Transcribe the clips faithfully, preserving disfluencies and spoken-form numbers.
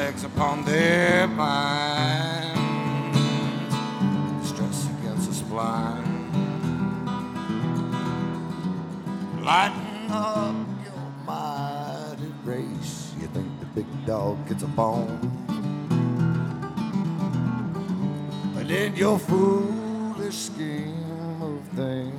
plagues upon their minds, stress against the spline. Lighten up your mighty race. You think the big dog gets a bone, but in your foolish scheme of things,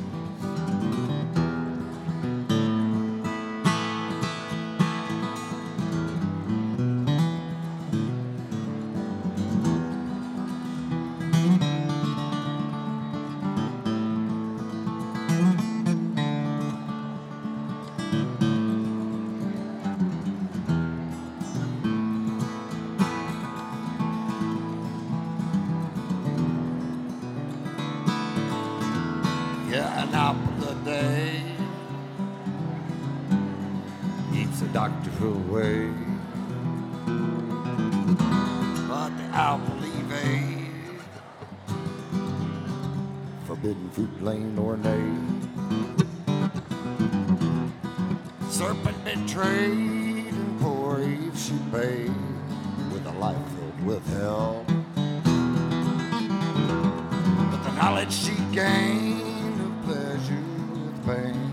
yeah, an apple a day keeps the doctor away, but the apple evade forbidden fruit lane or nay. Serpent betrayed and poor Eve she paid with a life filled with hell, but the knowledge she gained of pleasure with pain.